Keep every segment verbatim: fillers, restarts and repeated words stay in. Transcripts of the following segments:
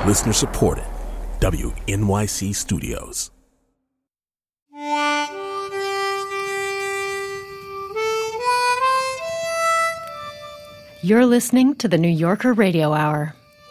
Listener supported. W N Y C Studios. You're listening to the New Yorker Radio Hour.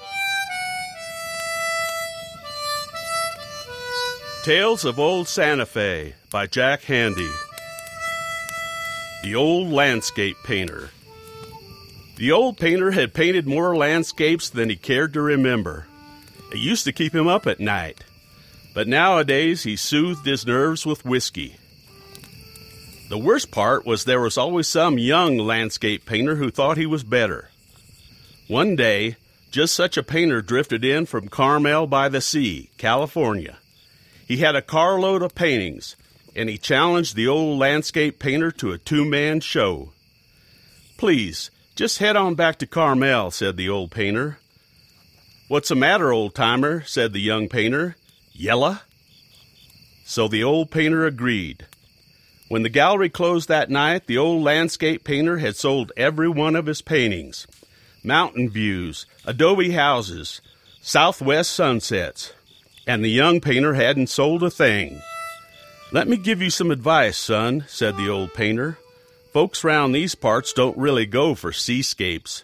Tales of Old Santa Fe by Jack Handey. The Old Landscape Painter. The old painter had painted more landscapes than he cared to remember. It used to keep him up at night. But nowadays he soothed his nerves with whiskey. The worst part was there was always some young landscape painter who thought he was better. One day, just such a painter drifted in from Carmel by the Sea, California. He had a carload of paintings, and he challenged the old landscape painter to a two-man show. "Please, just head on back to Carmel," said the old painter. "What's the matter, old-timer?" said the young painter. "Yella?" So the old painter agreed. When the gallery closed that night, the old landscape painter had sold every one of his paintings. Mountain views, adobe houses, southwest sunsets. And the young painter hadn't sold a thing. "Let me give you some advice, son," said the old painter. "Folks round these parts don't really go for seascapes."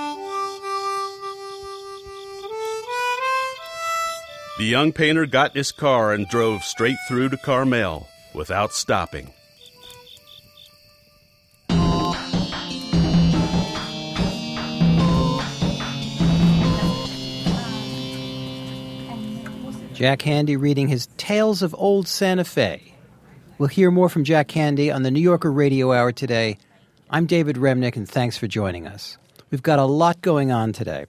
The young painter got in his car and drove straight through to Carmel without stopping. Jack Handey reading his Tales of Old Santa Fe. We'll hear more from Jack Handey on the New Yorker Radio Hour today. I'm David Remnick, and thanks for joining us. We've got a lot going on today.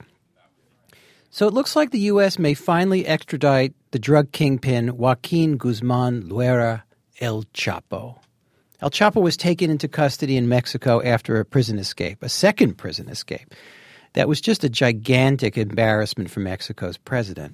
So it looks like the U S may finally extradite the drug kingpin Joaquin Guzman Loera El Chapo. El Chapo was taken into custody in Mexico after a prison escape, a second prison escape. That was just a gigantic embarrassment for Mexico's president.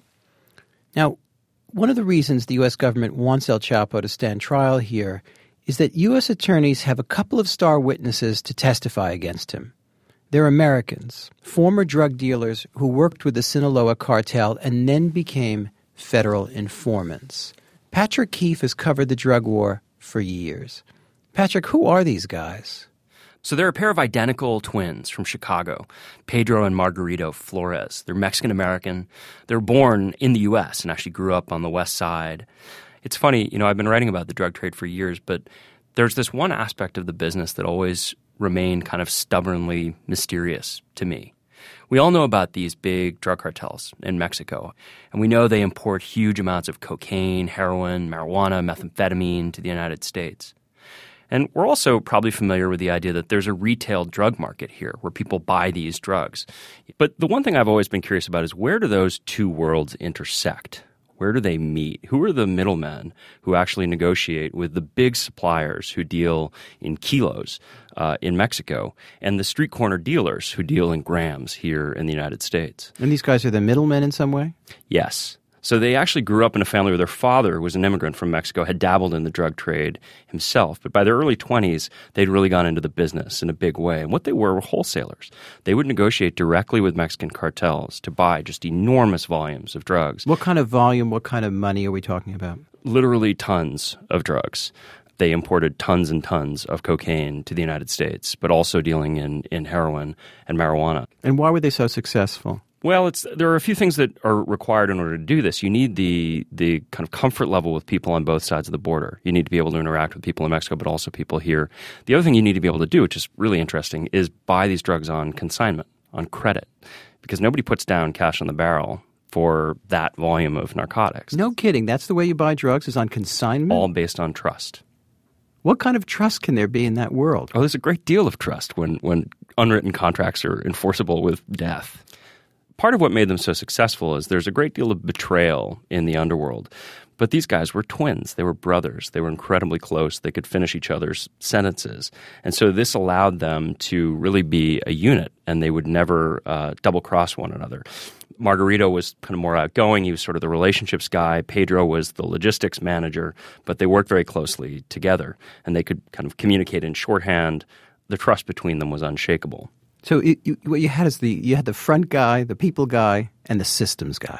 Now, one of the reasons the U S government wants El Chapo to stand trial here is that U S attorneys have a couple of star witnesses to testify against him. They're Americans, former drug dealers who worked with the Sinaloa cartel and then became federal informants. Patrick Keefe has covered the drug war for years. Patrick, who are these guys? So they're a pair of identical twins from Chicago, Pedro and Margarito Flores. They're Mexican-American. They're born in the U S and actually grew up on the West Side. It's funny, you know, I've been writing about the drug trade for years, but there's this one aspect of the business that always remained kind of stubbornly mysterious to me. We all know about these big drug cartels in Mexico, and we know they import huge amounts of cocaine, heroin, marijuana, methamphetamine to the United States. And we're also probably familiar with the idea that there's a retail drug market here where people buy these drugs. But the one thing I've always been curious about is where do those two worlds intersect? Where do they meet? Who are the middlemen who actually negotiate with the big suppliers who deal in kilos uh, in Mexico and the street corner dealers who deal in grams here in the United States? And these guys are the middlemen in some way? Yes. So they actually grew up in a family where their father, who was an immigrant from Mexico, had dabbled in the drug trade himself. But by their early twenties, they'd really gone into the business in a big way. And what they were were wholesalers. They would negotiate directly with Mexican cartels to buy just enormous volumes of drugs. What kind of volume, what kind of money are we talking about? Literally tons of drugs. They imported tons and tons of cocaine to the United States, but also dealing in, in heroin and marijuana. And why were they so successful? Well, it's there are a few things that are required in order to do this. You need the the kind of comfort level with people on both sides of the border. You need to be able to interact with people in Mexico, but also people here. The other thing you need to be able to do, which is really interesting, is buy these drugs on consignment, on credit, because nobody puts down cash on the barrel for that volume of narcotics. No kidding. That's the way you buy drugs, is on consignment? All based on trust. What kind of trust can there be in that world? Oh, there's a great deal of trust when, when unwritten contracts are enforceable with death. Part of what made them so successful is there's a great deal of betrayal in the underworld. But these guys were twins. They were brothers. They were incredibly close. They could finish each other's sentences. And so this allowed them to really be a unit, and they would never uh, double-cross one another. Margarito was kind of more outgoing. He was sort of the relationships guy. Pedro was the logistics manager. But they worked very closely together, and they could kind of communicate in shorthand. The trust between them was unshakable. So it, you, what you had is the you had the front guy, the people guy, and the systems guy.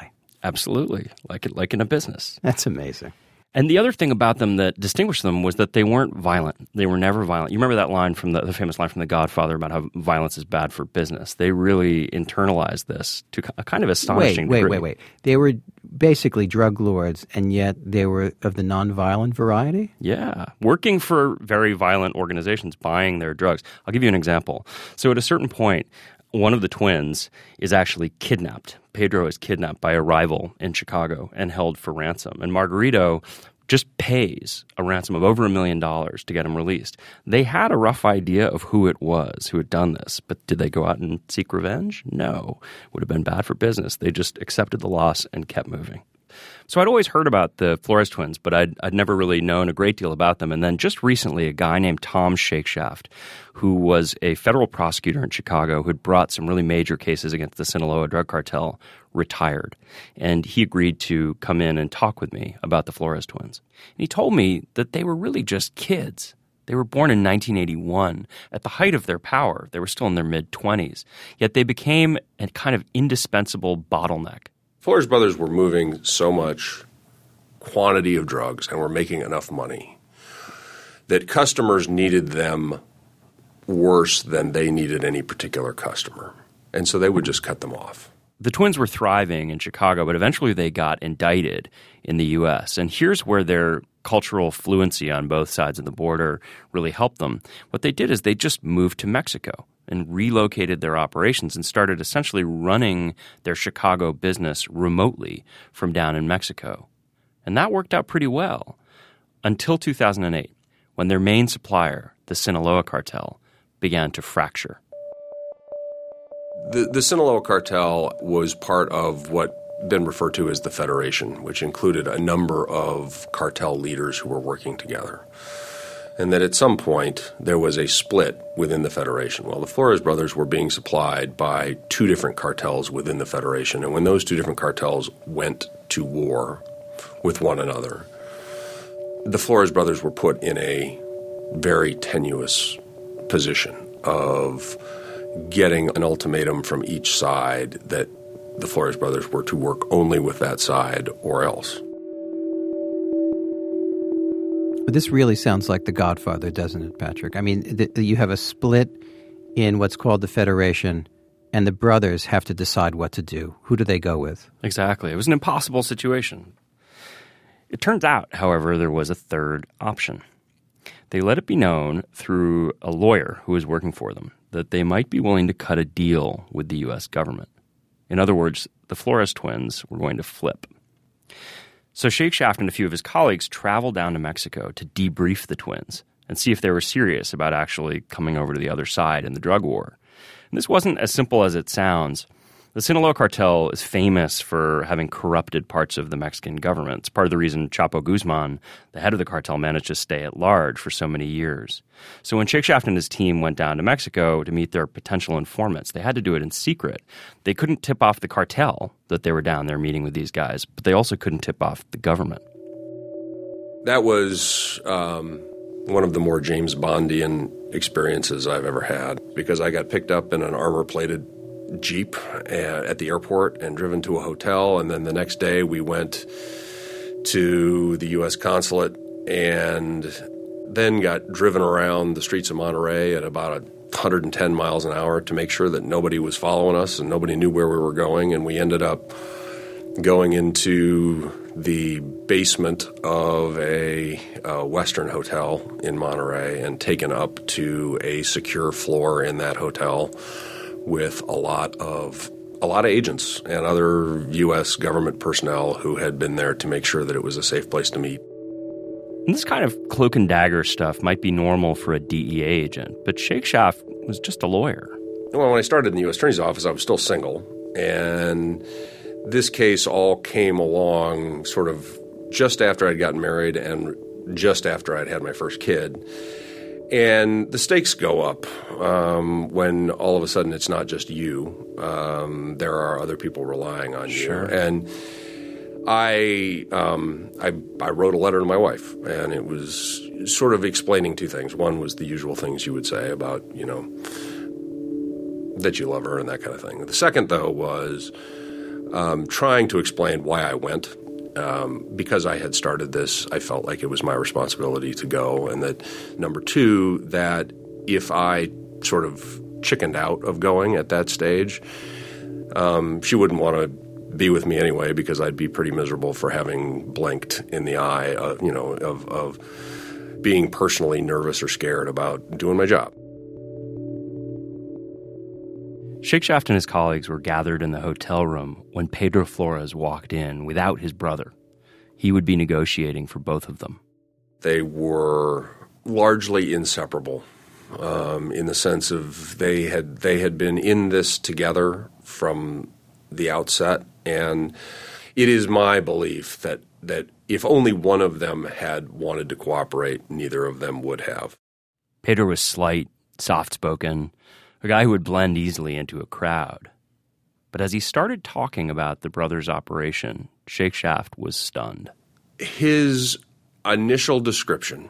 Absolutely, like it, like in a business. That's amazing. And the other thing about them that distinguished them was that they weren't violent. They were never violent. You remember that line from the, the famous line from The Godfather about how violence is bad for business. They really internalized this to a kind of astonishing Wait, wait, degree. wait, wait. They were basically drug lords, and yet they were of the nonviolent variety? Yeah, working for very violent organizations, buying their drugs. I'll give you an example. So at a certain point, one of the twins is actually kidnapped. Pedro is kidnapped by a rival in Chicago and held for ransom. And Margarito just pays a ransom of over a million dollars to get him released. They had a rough idea of who it was who had done this, but did they go out and seek revenge? No. Would have been bad for business. They just accepted the loss and kept moving. So I'd always heard about the Flores twins, but I'd, I'd never really known a great deal about them. And then just recently, a guy named Tom Shakeshaft, who was a federal prosecutor in Chicago who had brought some really major cases against the Sinaloa drug cartel, retired. And he agreed to come in and talk with me about the Flores twins. And he told me that they were really just kids. They were born in nineteen eighty-one. At the height of their power, they were still in their mid-twenties. Yet they became a kind of indispensable bottleneck. Flores Brothers were moving so much quantity of drugs and were making enough money that customers needed them worse than they needed any particular customer. And so they would just cut them off. The twins were thriving in Chicago, but eventually they got indicted in the U S. And here's where their cultural fluency on both sides of the border really helped them. What they did is they just moved to Mexico and relocated their operations and started essentially running their Chicago business remotely from down in Mexico. And that worked out pretty well until two thousand eight, when their main supplier, the Sinaloa cartel, began to fracture. The, the Sinaloa cartel was part of what been referred to as the Federation, which included a number of cartel leaders who were working together. And that at some point there was a split within the Federation. Well, the Flores brothers were being supplied by two different cartels within the Federation, and when those two different cartels went to war with one another, the Flores brothers were put in a very tenuous position of getting an ultimatum from each side that the Flores brothers were to work only with that side or else. But this really sounds like The Godfather, doesn't it, Patrick? I mean, the, the, you have a split in what's called the Federation, and the brothers have to decide what to do. Who do they go with? Exactly. It was an impossible situation. It turns out, however, there was a third option. They let it be known through a lawyer who was working for them that they might be willing to cut a deal with the U S government. In other words, the Flores twins were going to flip. So Shakeshaft and a few of his colleagues traveled down to Mexico to debrief the twins and see if they were serious about actually coming over to the other side in the drug war. And this wasn't as simple as it sounds. The Sinaloa cartel is famous for having corrupted parts of the Mexican government. It's part of the reason Chapo Guzman, the head of the cartel, managed to stay at large for so many years. So when Shakeshaft and his team went down to Mexico to meet their potential informants, they had to do it in secret. They couldn't tip off the cartel that they were down there meeting with these guys, but they also couldn't tip off the government. That was um, one of the more James Bondian experiences I've ever had, because I got picked up in an armor-plated Jeep at the airport and driven to a hotel, and then the next day we went to the U S consulate and then got driven around the streets of Monterey at about one hundred ten miles an hour to make sure that nobody was following us and nobody knew where we were going. And we ended up going into the basement of a, a Western hotel in Monterey and taken up to a secure floor in that hotel with a lot of a lot of agents and other U S government personnel who had been there to make sure that it was a safe place to meet. And this kind of cloak and dagger stuff might be normal for a D E A agent, but Shakeshaft was just a lawyer. Well, when I started in the U S Attorney's Office, I was still single, and this case all came along sort of just after I'd gotten married and just after I'd had my first kid. And the stakes go up um, when all of a sudden it's not just you. Um, there are other people relying on Sure. you. And I, um, I I wrote a letter to my wife, and it was sort of explaining two things. One was the usual things you would say about, you know, that you love her and that kind of thing. The second, though, was um, trying to explain why I went. Um, because I had started this, I felt like it was my responsibility to go. And that, number two, that if I sort of chickened out of going at that stage, um, she wouldn't want to be with me anyway, because I'd be pretty miserable for having blinked in the eye, uh, you know, of, of being personally nervous or scared about doing my job. Shakeshaft and his colleagues were gathered in the hotel room when Pedro Flores walked in without his brother. He would be negotiating for both of them. They were largely inseparable, um, in the sense of they had they had been in this together from the outset, and it is my belief that that if only one of them had wanted to cooperate, neither of them would have. Pedro was slight, soft-spoken, a guy who would blend easily into a crowd. But as he started talking about the brothers' operation, Shakeshaft was stunned. His initial description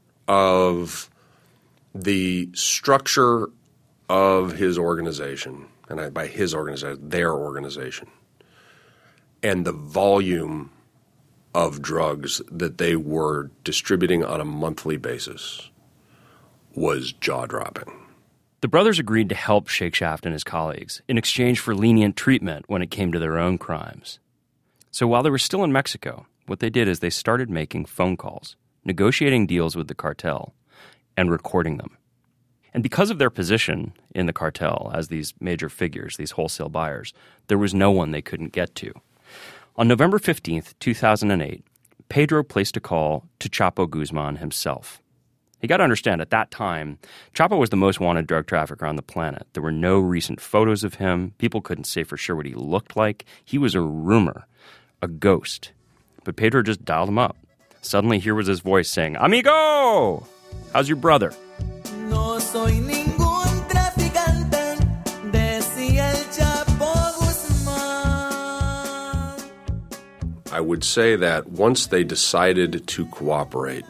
of the structure of his organization, and I, by his organization, their organization, and the volume of drugs that they were distributing on a monthly basis was jaw-dropping. The brothers agreed to help Shakeshaft and his colleagues in exchange for lenient treatment when it came to their own crimes. So while they were still in Mexico, what they did is they started making phone calls, negotiating deals with the cartel, and recording them. And because of their position in the cartel as these major figures, these wholesale buyers, there was no one they couldn't get to. On November fifteenth, two thousand eight, Pedro placed a call to Chapo Guzman himself. You got to understand, at that time, Chapo was the most wanted drug trafficker on the planet. There were no recent photos of him. People couldn't say for sure what he looked like. He was a rumor, a ghost. But Pedro just dialed him up. Suddenly, here was his voice saying, "Amigo! How's your brother?" No soy ningún traficante, decía el Chapo Guzmán. I would say that once they decided to cooperate,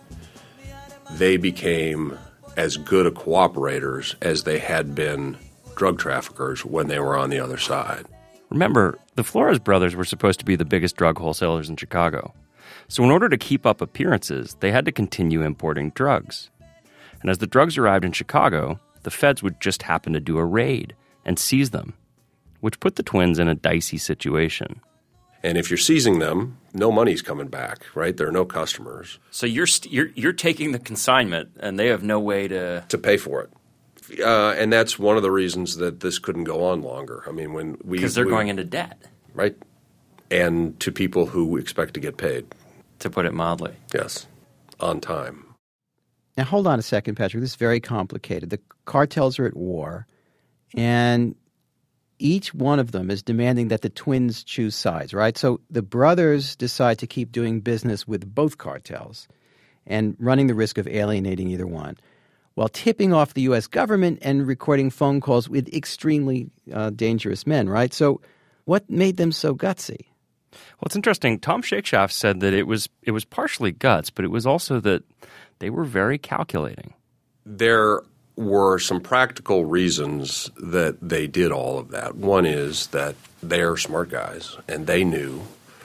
they became as good a cooperators as they had been drug traffickers when they were on the other side. Remember, the Flores brothers were supposed to be the biggest drug wholesalers in Chicago. So in order to keep up appearances, they had to continue importing drugs. And as the drugs arrived in Chicago, the feds would just happen to do a raid and seize them, which put the twins in a dicey situation. And if you're seizing them, no money's coming back, right? There are no customers. So you're st- you're you're taking the consignment, and they have no way to to pay for it. Uh, and that's one of the reasons that this couldn't go on longer. I mean, when we because they're we, going into debt, right? And to people who expect to get paid, to put it mildly. Yes, on time. Now, hold on a second, Patrick. This is very complicated. The cartels are at war, and each one of them is demanding that the twins choose sides, right? So the brothers decide to keep doing business with both cartels and running the risk of alienating either one, while tipping off the U S government and recording phone calls with extremely uh, dangerous men, right? So what made them so gutsy? Well, it's interesting. Tom Shakeshaft said that it was it was partially guts, but it was also that they were very calculating. There were some practical reasons that they did all of that. One is that they're smart guys, and they knew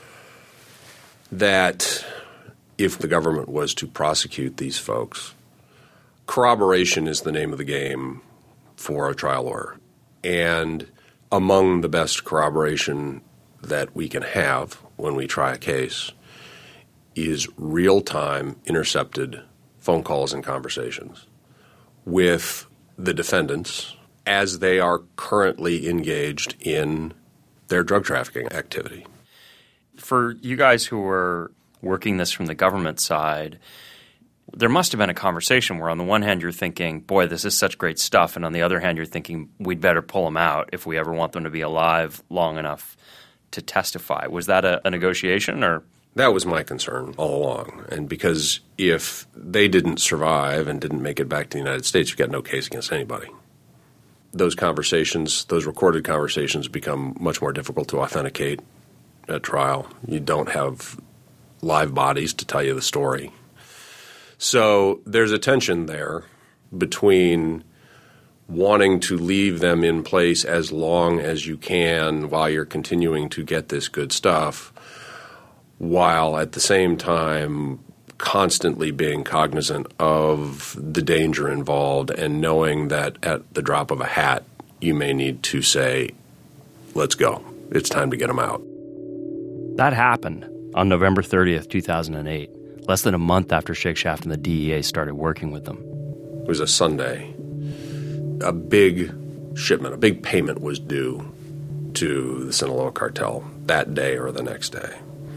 that if the government was to prosecute these folks, corroboration is the name of the game for a trial lawyer. And among the best corroboration that we can have when we try a case is real-time intercepted phone calls and conversations with the defendants as they are currently engaged in their drug trafficking activity. For you guys who were working this from the government side, there must have been a conversation where on the one hand you're thinking, boy, this is such great stuff, and on the other hand you're thinking, we'd better pull them out if we ever want them to be alive long enough to testify. Was that a, a negotiation, or? That was my concern all along. And because if they didn't survive and didn't make it back to the United States, you've got no case against anybody. Those conversations, those recorded conversations become much more difficult to authenticate at trial. You don't have live bodies to tell you the story. So there's a tension there between wanting to leave them in place as long as you can while you're continuing to get this good stuff, while at the same time constantly being cognizant of the danger involved and knowing that at the drop of a hat, you may need to say, let's go. It's time to get them out. That happened on November thirtieth, two thousand eight, less than a month after Shake Shaft and the D E A started working with them. It was a Sunday. A big shipment, a big payment was due to the Sinaloa cartel that day or the next day,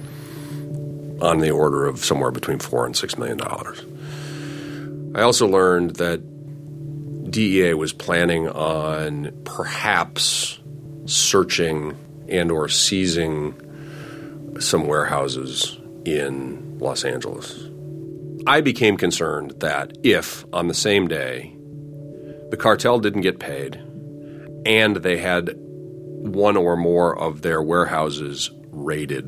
on the order of somewhere between four and six million dollars. I also learned that D E A was planning on perhaps searching and or seizing some warehouses in Los Angeles. I became concerned that if, on the same day, the cartel didn't get paid and they had one or more of their warehouses raided,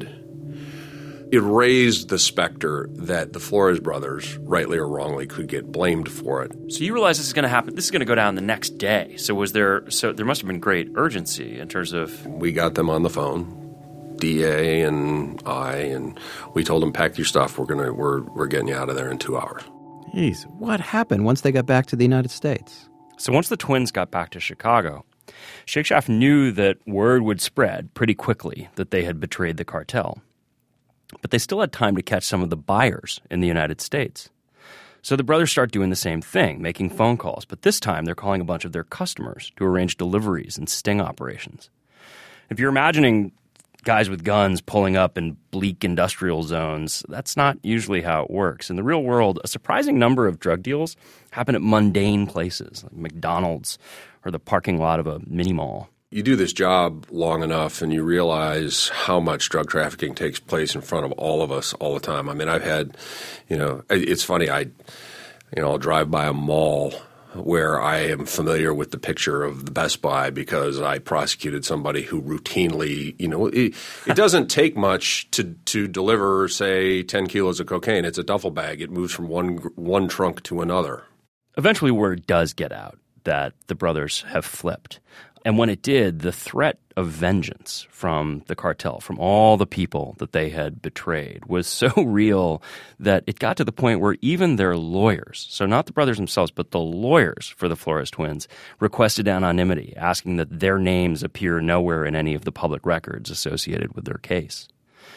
it raised the specter that the Flores brothers, rightly or wrongly, could get blamed for it. So you realize this is going to happen. This is going to go down the next day. So was there? So there must have been great urgency in terms of. We got them on the phone, D A and I, and we told them, pack your stuff. We're gonna we're we're getting you out of there in two hours. Jeez, what happened once they got back to the United States? So once the twins got back to Chicago, Shake Shaft knew that word would spread pretty quickly that they had betrayed the cartel. But they still had time to catch some of the buyers in the United States. So the brothers start doing the same thing, making phone calls. But this time they're calling a bunch of their customers to arrange deliveries and sting operations. If you're imagining guys with guns pulling up in bleak industrial zones, that's not usually how it works. In the real world, a surprising number of drug deals happen at mundane places, like McDonald's or the parking lot of a mini mall. You do this job long enough and you realize how much drug trafficking takes place in front of all of us all the time. I mean, I've had, you know, it's funny, I, you know, I'll drive by a mall where I am familiar with the picture of the Best Buy because I prosecuted somebody who routinely, you know, it, it doesn't take much to to deliver, say, ten kilos of cocaine. It's a duffel bag. It moves from one one trunk to another. Eventually word does get out that the brothers have flipped. And when it did, the threat of vengeance from the cartel, from all the people that they had betrayed, was so real that it got to the point where even their lawyers, so not the brothers themselves, but the lawyers for the Flores twins, requested anonymity, asking that their names appear nowhere in any of the public records associated with their case.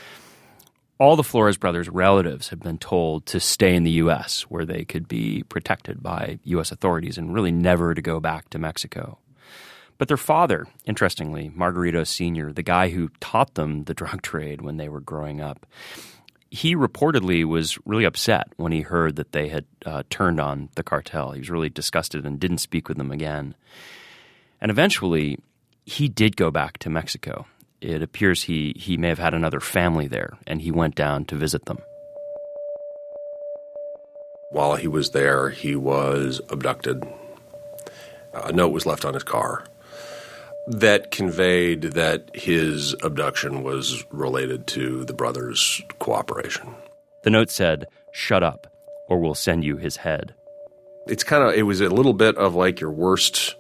All the Flores brothers' relatives had been told to stay in the U S, where they could be protected by U S authorities and really never to go back to Mexico. But their father, interestingly, Margarito Senior, the guy who taught them the drug trade when they were growing up, he reportedly was really upset when he heard that they had uh, turned on the cartel. He was really disgusted and didn't speak with them again. And eventually, he did go back to Mexico. It appears he, he may have had another family there, and he went down to visit them. While he was there, he was abducted. A note was left on his car that conveyed that his abduction was related to the brothers' cooperation. The note said, "Shut up, or we'll send you his head." It's kind of, it was a little bit of like your worst,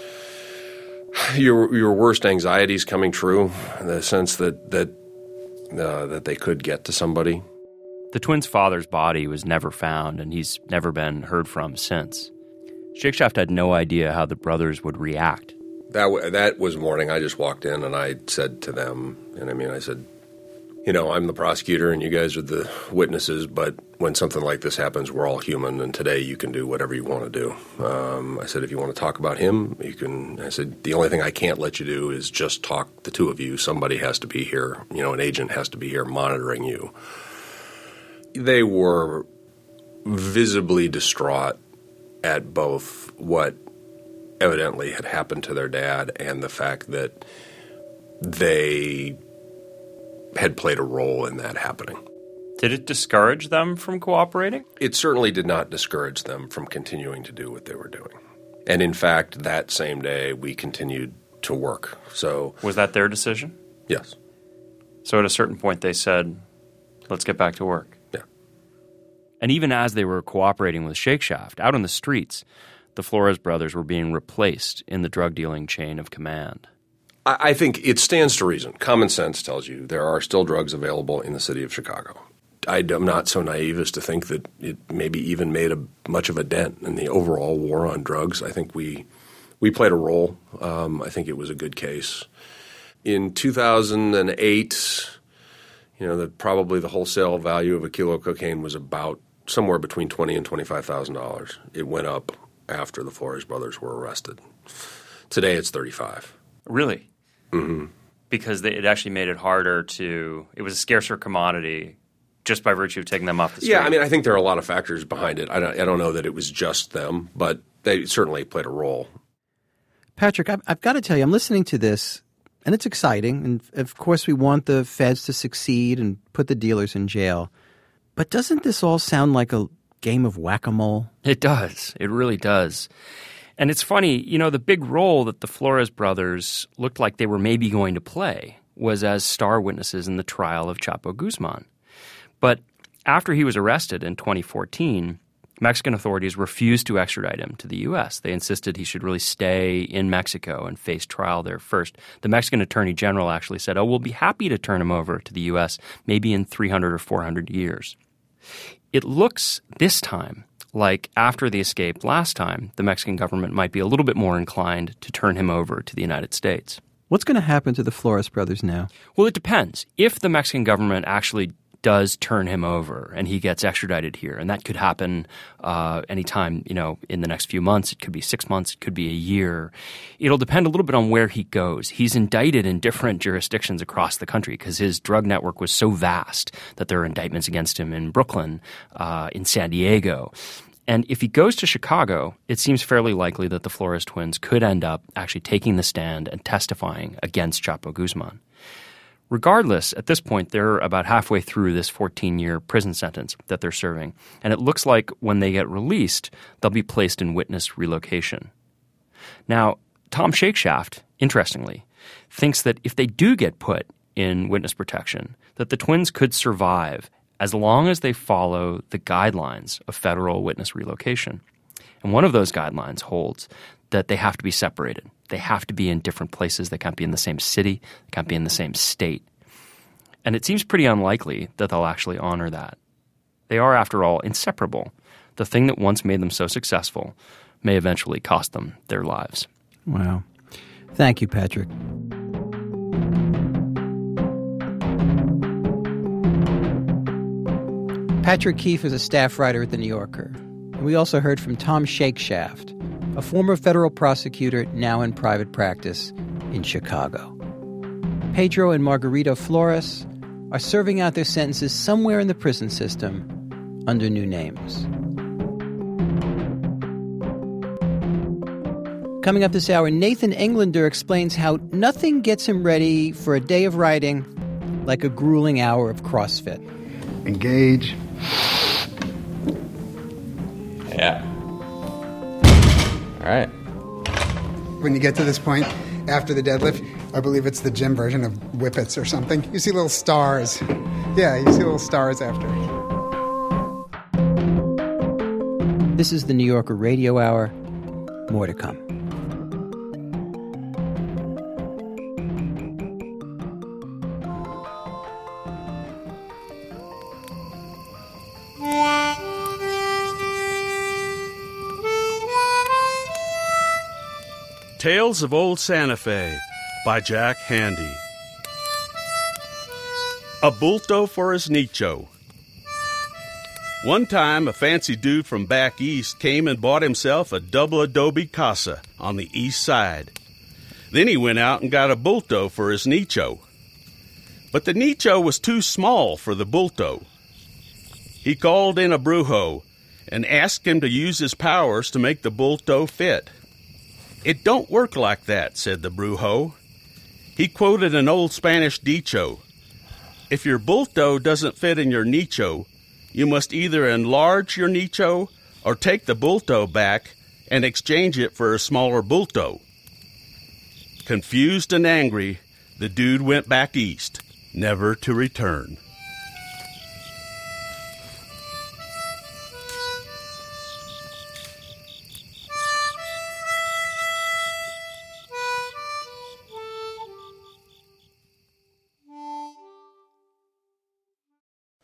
your your worst anxieties coming true, in the sense that that uh, that they could get to somebody. The twins' father's body was never found, and he's never been heard from since. Shake Shaft had no idea how the brothers would react. That w- that was morning. I just walked in and I said to them, and I mean, I said, you know, I'm the prosecutor and you guys are the witnesses, but when something like this happens, we're all human, and today you can do whatever you want to do. Um, I said, if you want to talk about him, you can. I said, the only thing I can't let you do is just talk the two of you. Somebody has to be here. You know, an agent has to be here monitoring you. They were visibly distraught at both what evidently had happened to their dad and the fact that they had played a role in that happening. Did it discourage them from cooperating? It certainly did not discourage them from continuing to do what they were doing. And in fact, that same day, we continued to work. So, was that their decision? Yes. So at a certain point, they said, let's get back to work. Yeah. And even as they were cooperating with Shake Shaft, out on the streets, the Flores brothers were being replaced in the drug dealing chain of command? I, I think it stands to reason. Common sense tells you there are still drugs available in the city of Chicago. I, I'm not so naive as to think that it maybe even made a, much of a dent in the overall war on drugs. I think we we played a role. Um, I think it was a good case. In two thousand eight, you know, the, probably the wholesale value of a kilo of cocaine was about somewhere between twenty thousand dollars and twenty-five thousand dollars. It went up after the Flores brothers were arrested. Today it's thirty-five. Really? Mm-hmm. Because they, it actually made it harder to – it was a scarcer commodity just by virtue of taking them off the street. Yeah, I mean, I think there are a lot of factors behind it. I don't, I don't know that it was just them, but they certainly played a role. Patrick, I've, I've got to tell you, I'm listening to this, and it's exciting. And, of course, we want the feds to succeed and put the dealers in jail. But doesn't this all sound like a game of whack-a-mole? It does. It really does. And it's funny, you know, the big role that the Flores brothers looked like they were maybe going to play was as star witnesses in the trial of Chapo Guzman. But after he was arrested in twenty fourteen, Mexican authorities refused to extradite him to the U S. They insisted he should really stay in Mexico and face trial there first. The Mexican attorney general actually said, oh, we'll be happy to turn him over to the U S maybe in three hundred or four hundred years. It looks this time like after the escape last time, the Mexican government might be a little bit more inclined to turn him over to the United States. What's going to happen to the Flores brothers now? Well, it depends. If the Mexican government actually does turn him over and he gets extradited here, and that could happen uh, anytime, you know, in the next few months. It could be six months. It could be a year. It'll depend a little bit on where he goes. He's indicted in different jurisdictions across the country because his drug network was so vast that there are indictments against him in Brooklyn, uh, in San Diego. And if he goes to Chicago, it seems fairly likely that the Flores twins could end up actually taking the stand and testifying against Chapo Guzman. Regardless, at this point, they're about halfway through this fourteen-year prison sentence that they're serving. And it looks like when they get released, they'll be placed in witness relocation. Now, Tom Shakeshaft, interestingly, thinks that if they do get put in witness protection, that the twins could survive as long as they follow the guidelines of federal witness relocation. And one of those guidelines holds that they have to be separated. They have to be in different places. They can't be in the same city. They can't be in the same state. And it seems pretty unlikely that they'll actually honor that. They are, after all, inseparable. The thing that once made them so successful may eventually cost them their lives. Wow. Thank you, Patrick. Patrick Keefe is a staff writer at The New Yorker. And we also heard from Tom Shakeshaft, a former federal prosecutor now in private practice in Chicago. Pedro and Margarito Flores are serving out their sentences somewhere in the prison system under new names. Coming up this hour, Nathan Englander explains how nothing gets him ready for a day of writing like a grueling hour of CrossFit. Engage. Yeah. All right. When you get to this point, after the deadlift, I believe it's the gym version of Whippets or something. You see little stars. Yeah, you see little stars after. This is the New Yorker Radio Hour. More to come. Tales of Old Santa Fe by Jack Handy. A bulto for his nicho. One time, a fancy dude from back east came and bought himself a double adobe casa on the east side. Then he went out and got a bulto for his nicho. But the nicho was too small for the bulto. He called in a brujo and asked him to use his powers to make the bulto fit. "It don't work like that," said the brujo. He quoted an old Spanish dicho. "If your bulto doesn't fit in your nicho, you must either enlarge your nicho or take the bulto back and exchange it for a smaller bulto." Confused and angry, the dude went back east, never to return.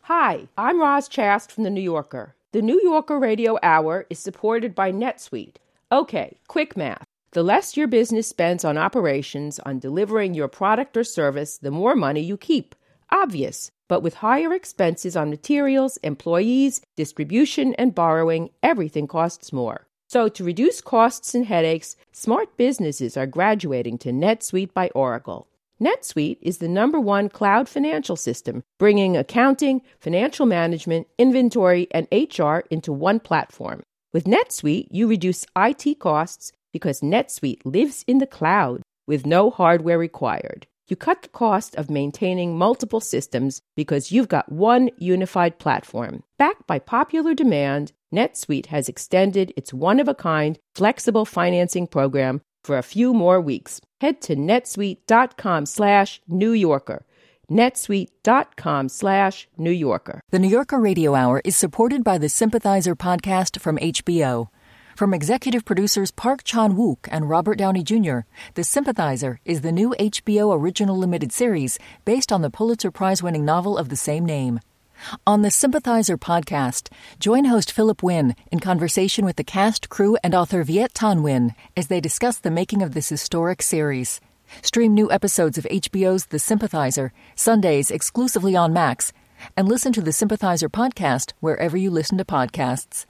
Hi, I'm Roz Chast from The New Yorker. The New Yorker Radio Hour is supported by NetSuite. Okay, quick math. The less your business spends on operations, on delivering your product or service, the more money you keep. Obvious. But with higher expenses on materials, employees, distribution, and borrowing, everything costs more. So to reduce costs and headaches, smart businesses are graduating to NetSuite by Oracle. NetSuite is the number one cloud financial system, bringing accounting, financial management, inventory, and H R into one platform. With NetSuite, you reduce I T costs because NetSuite lives in the cloud with no hardware required. You cut the cost of maintaining multiple systems because you've got one unified platform. Backed by popular demand, NetSuite has extended its one-of-a-kind flexible financing program for a few more weeks. Head to netsuite.com slash New Yorker. netsuite.com slash New Yorker. The New Yorker Radio Hour is supported by the Sympathizer podcast from H B O. From executive producers Park Chan-wook and Robert Downey Junior, The Sympathizer is the new H B O original limited series based on the Pulitzer Prize-winning novel of the same name. On the Sympathizer podcast, join host Philip Wynn in conversation with the cast, crew, and author Viet Thanh Nguyen as they discuss the making of this historic series. Stream new episodes of H B O's The Sympathizer, Sundays exclusively on Max, and listen to the Sympathizer podcast wherever you listen to podcasts.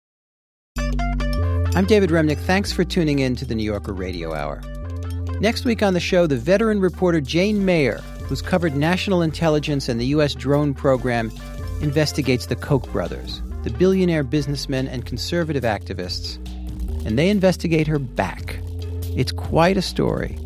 I'm David Remnick. Thanks for tuning in to the New Yorker Radio Hour. Next week on the show, the veteran reporter Jane Mayer, who's covered national intelligence and the U S drone program, investigates the Koch brothers, the billionaire businessmen and conservative activists, and they investigate her back. It's quite a story.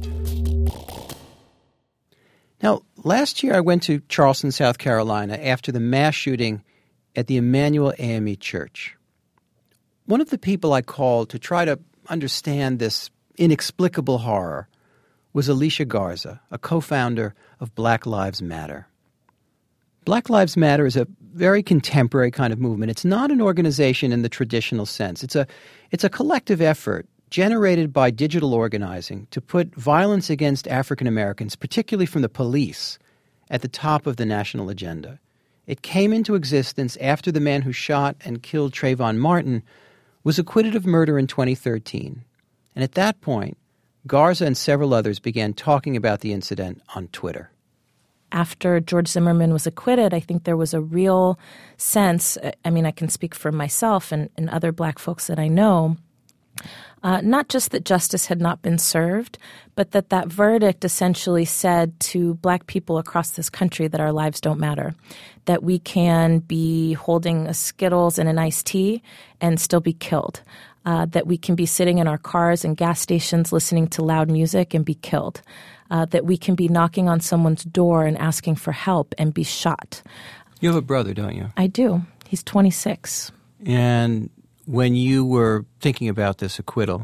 Now, last year I went to Charleston, South Carolina after the mass shooting at the Emmanuel A M E Church. One of the people I called to try to understand this inexplicable horror was Alicia Garza, a co-founder of Black Lives Matter. Black Lives Matter is a very contemporary kind of movement. It's not an organization in the traditional sense. It's a, it's a collective effort generated by digital organizing to put violence against African Americans, particularly from the police, at the top of the national agenda. It came into existence after the man who shot and killed Trayvon Martin was acquitted of murder in twenty thirteen. And at that point, Garza and several others began talking about the incident on Twitter. After George Zimmerman was acquitted, I think there was a real sense, I mean, I can speak for myself and, and other Black folks that I know, uh, not just that justice had not been served, but that that verdict essentially said to Black people across this country that our lives don't matter, that we can be holding a Skittles and an iced tea and still be killed. Uh, that we can be sitting in our cars and gas stations listening to loud music and be killed, uh, that we can be knocking on someone's door and asking for help and be shot. You have a brother, don't you? I do. He's twenty-six. And when you were thinking about this acquittal,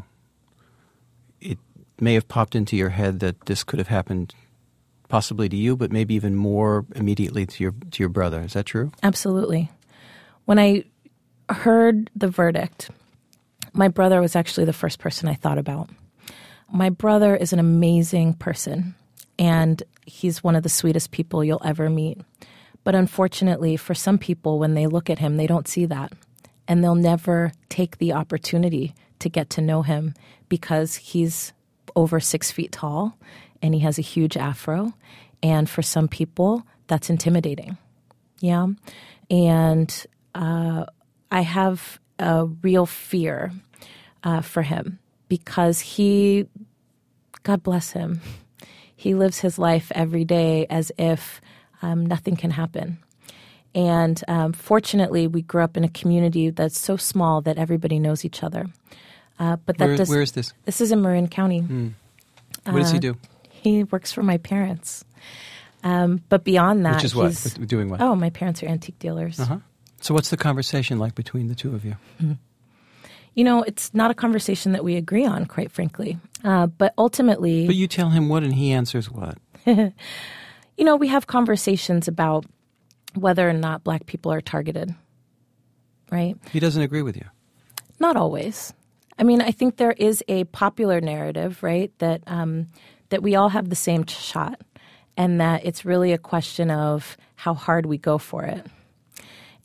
it may have popped into your head that this could have happened possibly to you, but maybe even more immediately to your to your brother. Is that true? Absolutely. When I heard the verdict, my brother was actually the first person I thought about. My brother is an amazing person, and he's one of the sweetest people you'll ever meet. But unfortunately, for some people, when they look at him, they don't see that. And they'll never take the opportunity to get to know him because he's over six feet tall, and he has a huge afro. And for some people, that's intimidating. Yeah. And uh, I have a real fear uh, for him because he, God bless him, he lives his life every day as if um, nothing can happen. And um, fortunately, we grew up in a community that's so small that everybody knows each other. Uh, but that where, does, where is this? This is in Marin County. Mm. What does he do? Uh, he works for my parents. Um, but beyond that, Which is what? he's, Doing what? Oh, my parents are antique dealers. Uh-huh. So what's the conversation like between the two of you? Mm-hmm. You know, it's not a conversation that we agree on, quite frankly. Uh, but ultimately... But you tell him what and he answers what? You know, we have conversations about whether or not Black people are targeted, right? He doesn't agree with you? Not always. I mean, I think there is a popular narrative, right, that um, that we all have the same shot and that it's really a question of how hard we go for it.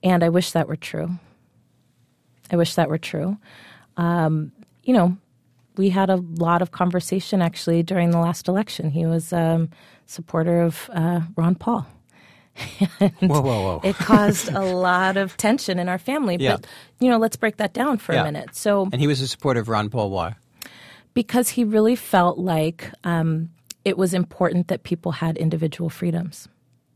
And I wish that were true. I wish that were true. Um, you know, we had a lot of conversation actually during the last election. He was a um, supporter of uh, Ron Paul. And whoa, whoa, whoa. It caused a lot of tension in our family. Yeah. But, you know, let's break that down for yeah. a minute. So, And he was a supporter of Ron Paul. Why? Because he really felt like um, it was important that people had individual freedoms.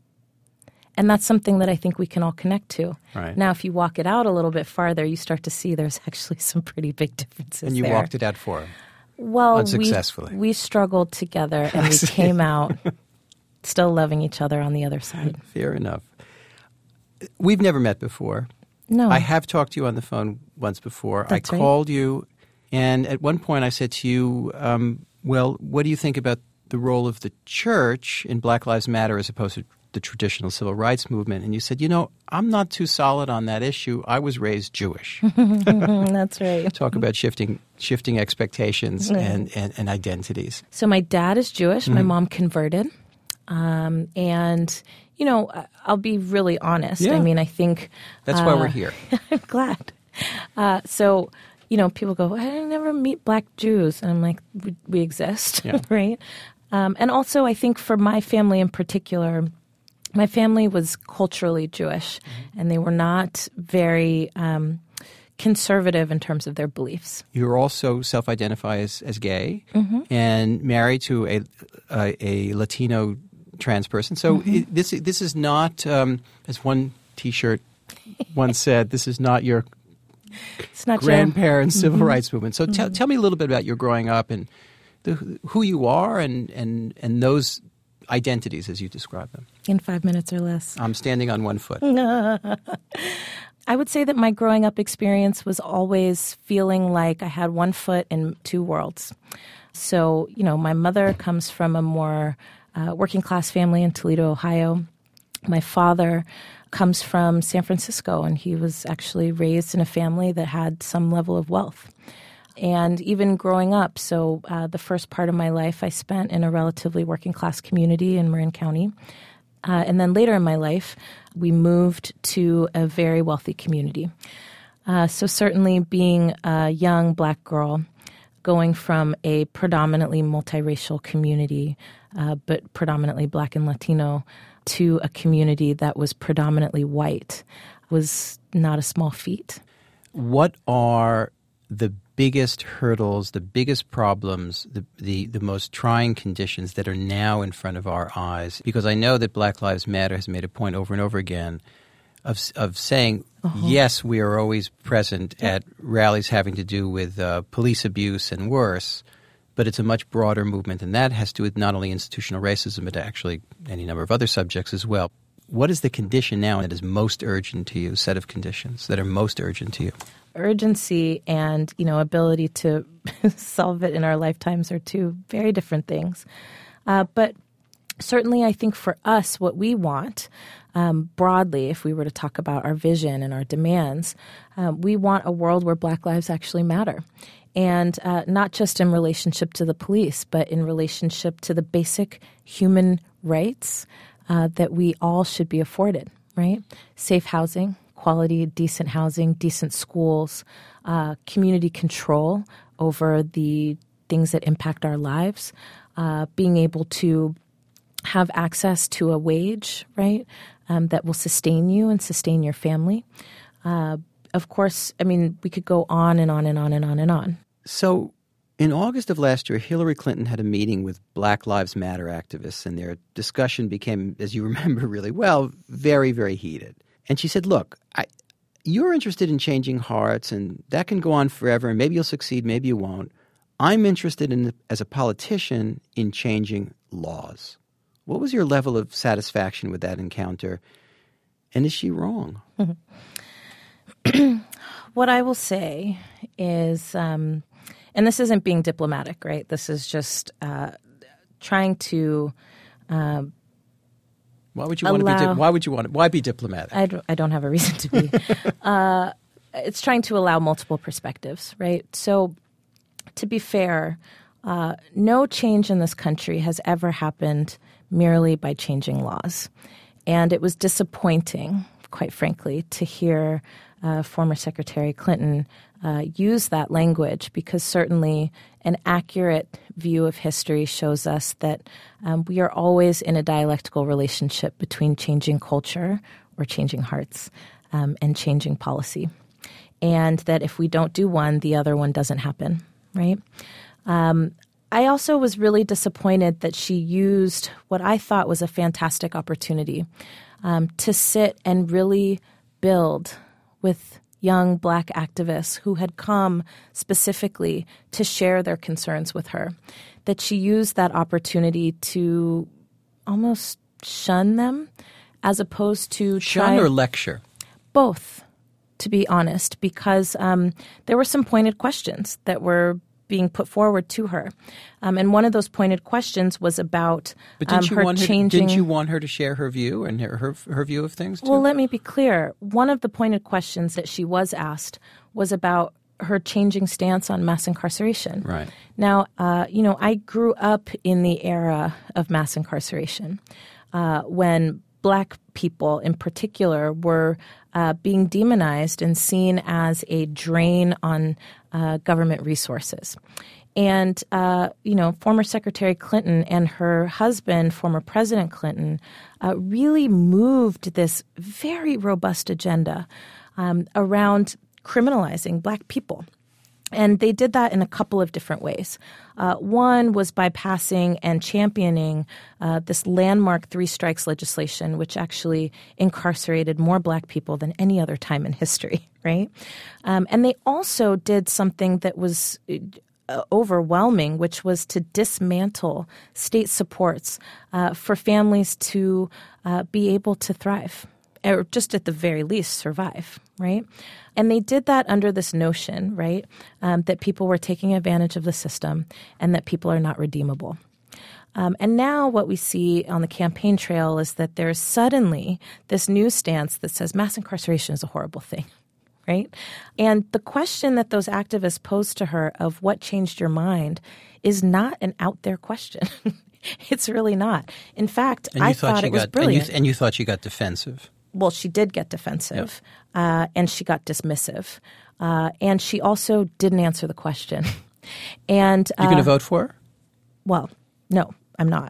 And that's something that I think we can all connect to. Right. Now, if you walk it out a little bit farther, you start to see there's actually some pretty big differences And you there. walked it out for him. Well, unsuccessfully. We, we struggled together and we came out still loving each other on the other side. Fair enough. We've never met before. No. I have talked to you on the phone once before. That's I right. called you, and at one point I said to you, um, well, what do you think about the role of the church in Black Lives Matter as opposed to the traditional civil rights movement? And you said, you know, I'm not too solid on that issue. I was raised Jewish. That's right. Talk about shifting shifting expectations Mm. and, and, and identities. So my dad is Jewish. Mm-hmm. My mom converted. Um, and, you know, I- I'll be really honest. Yeah. I mean, I think... That's why uh, we're here. I'm glad. Uh, so, you know, people go, I never meet Black Jews. And I'm like, we, we exist, Yeah. right? Um, and also, I think for my family in particular, my family was culturally Jewish, Mm-hmm. and they were not very um, conservative in terms of their beliefs. You also self-identify as, as gay Mm-hmm. and married to a, a, a Latino trans person. So Mm-hmm. it, this this is not, um, as one T-shirt once said, this is not your It's not your- grandparents' civil Mhm. rights movement. So tell Mm-hmm. tell me a little bit about your growing up and the, who you are and, and, and those identities as you describe them. In five minutes or less. I'm standing on one foot. I would say that my growing up experience was always feeling like I had one foot in two worlds. So, you know, my mother comes from a more uh, working class family in Toledo, Ohio. My father comes from San Francisco, and he was actually raised in a family that had some level of wealth. And even growing up, so uh, the first part of my life I spent in a relatively working class community in Marin County. Uh, and then later in my life, we moved to a very wealthy community. Uh, so certainly being a young Black girl, going from a predominantly multiracial community, uh, but predominantly Black and Latino, to a community that was predominantly white was not a small feat. What are the biggest hurdles, the biggest problems, the, the, the most trying conditions that are now in front of our eyes? Because I know that Black Lives Matter has made a point over and over again of of saying, uh-huh. yes, we are always present yeah. at rallies having to do with uh, police abuse and worse, but it's a much broader movement, and that has to do with not only institutional racism, but actually any number of other subjects as well. What is the condition now that is most urgent to you, set of conditions that are most urgent to you? Urgency and, you know, ability to solve it in our lifetimes are two very different things. Uh, but certainly I think for us, what we want um, broadly, if we were to talk about our vision and our demands, um, we want a world where Black lives actually matter. And uh, not just in relationship to the police, but in relationship to the basic human rights uh, that we all should be afforded, right? Safe housing, quality, decent housing, decent schools, uh, community control over the things that impact our lives, uh, being able to have access to a wage, right, um, that will sustain you and sustain your family. Uh, of course, I mean, we could go on and on and on and on and on. So in August of last year, Hillary Clinton had a meeting with Black Lives Matter activists, and their discussion became, as you remember really well, very, very heated. And she said, look, I, you're interested in changing hearts, and that can go on forever, and maybe you'll succeed, maybe you won't. I'm interested in, as a politician, in changing laws. What was your level of satisfaction with that encounter? And is she wrong? What I will say is, um, and this isn't being diplomatic, right? This is just uh, trying to uh, Why would you allow, want to be? Di- why would you want to? Why be diplomatic? I don't, I don't have a reason to be. uh, it's trying to allow multiple perspectives, right? So, to be fair, uh, no change in this country has ever happened merely by changing laws. And it was disappointing quite frankly, to hear uh, former Secretary Clinton uh, use that language, because certainly an accurate view of history shows us that um, we are always in a dialectical relationship between changing culture or changing hearts um, and changing policy. And that if we don't do one, the other one doesn't happen, right? Um, I also was really disappointed that she used what I thought was a fantastic opportunity um, to sit and really build with young Black activists who had come specifically to share their concerns with her, that she used that opportunity to almost shun them as opposed to Shun try, or lecture? Both, to be honest, because um, there were some pointed questions that were being put forward to her. Um, and one of those pointed questions was about but didn't um, you her want her, changing... Didn't you want her to share her view and her, her, her view of things, too? Well, let me be clear. One of the pointed questions that she was asked was about her changing stance on mass incarceration. Right. Now, uh, you know, I grew up in the era of mass incarceration uh, when Black people in particular were uh, being demonized and seen as a drain on uh, government resources. And, uh, you know, former Secretary Clinton and her husband, former President Clinton, uh, really moved this very robust agenda um, around criminalizing Black people. And they did that in a couple of different ways. Uh, one was by passing and championing uh, this landmark three strikes legislation, which actually incarcerated more Black people than any other time in history, right? Um, and they also did something that was uh, overwhelming, which was to dismantle state supports uh, for families to uh, be able to thrive, or just at the very least survive, right? And they did that under this notion, right, um, that people were taking advantage of the system and that people are not redeemable. Um, and now what we see on the campaign trail is that there's suddenly this new stance that says mass incarceration is a horrible thing, right? And the question that those activists posed to her of what changed your mind is not an out there question. It's really not. In fact, I thought, thought it was got, brilliant. And you, and you thought she got defensive. Well, she did get defensive, yep. uh, and she got dismissive, uh, and she also didn't answer the question. And uh, you're going to vote for her? Well, no, I'm not.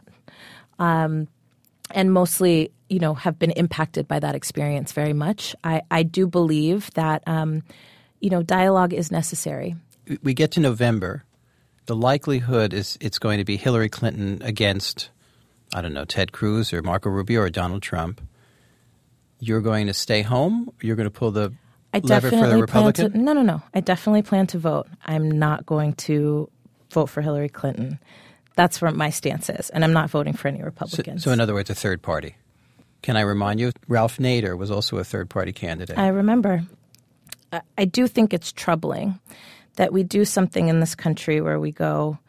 Um, and mostly, you know, have been impacted by that experience very much. I, I do believe that, um, you know, dialogue is necessary. We get to November. The likelihood is it's going to be Hillary Clinton against, I don't know, Ted Cruz or Marco Rubio or Donald Trump. You're going to stay home? You're going to pull the I lever for the Republican? To, no, no, no. I definitely plan to vote. I'm not going to vote for Hillary Clinton. That's what my stance is, and I'm not voting for any Republicans. So, so in other words, a third party. Can I remind you, Ralph Nader was also a third-party candidate. I remember. I, I do think it's troubling that we do something in this country where we go,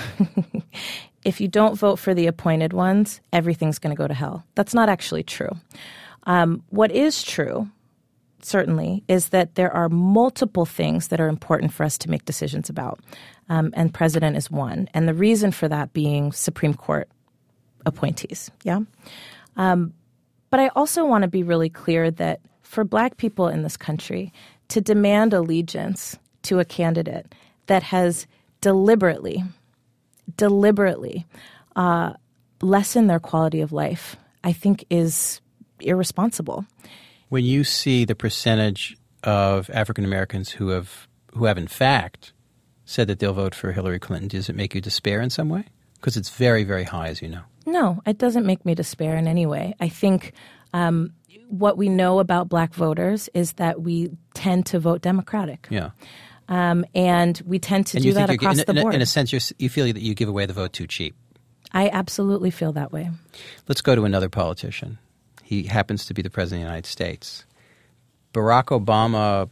if you don't vote for the appointed ones, everything's going to go to hell. That's not actually true. Um, what is true, certainly, is that there are multiple things that are important for us to make decisions about, um, and president is one. And the reason for that being Supreme Court appointees, yeah? Um, but I also want to be really clear that for Black people in this country to demand allegiance to a candidate that has deliberately, deliberately uh, lessened their quality of life, I think is irresponsible. When you see the percentage of African Americans who have who have in fact said that they'll vote for Hillary Clinton, does it make you despair in some way? Because it's very, very high, as you know. No, it doesn't make me despair in any way. I think um, what we know about Black voters is that we tend to vote Democratic. Yeah. Um, and we tend to and do that across in, the board. In a sense, you're, you feel that you give away the vote too cheap. I absolutely feel that way. Let's go to another politician. He happens to be the President of the United States. Barack Obama,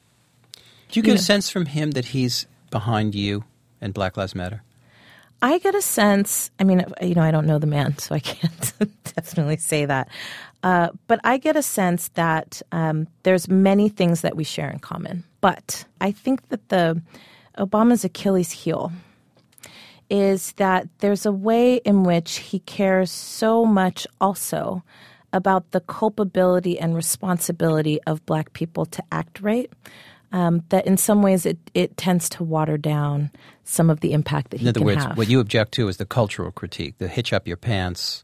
do you get yeah. a sense from him that he's behind you and Black Lives Matter? I get a sense, I mean, you know, I don't know the man, so I can't definitely say that. Uh, but I get a sense that um, there's many things that we share in common. But I think that the Obama's Achilles heel is that there's a way in which he cares so much also about the culpability and responsibility of Black people to act right, um, that in some ways it, it tends to water down some of the impact that he can have. In other words, have. what you object to is the cultural critique, the hitch up your pants.